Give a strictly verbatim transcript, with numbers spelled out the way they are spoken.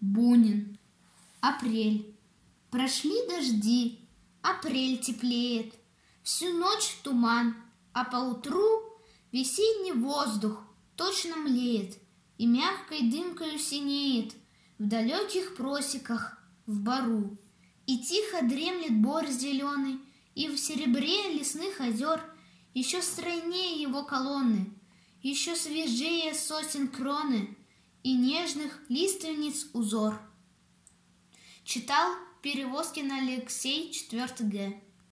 Бунин. Апрель. Прошли дожди, апрель теплеет, всю ночь туман, а поутру весенний воздух точно млеет и мягкой дымкою синеет в далеких просеках, в бору. И тихо дремлет бор зеленый, и в серебре лесных озер еще стройнее его колонны, еще свежее сосен кроны и нежных лиственниц узор. Читал Перевозкин Алексей, четвёртый Г.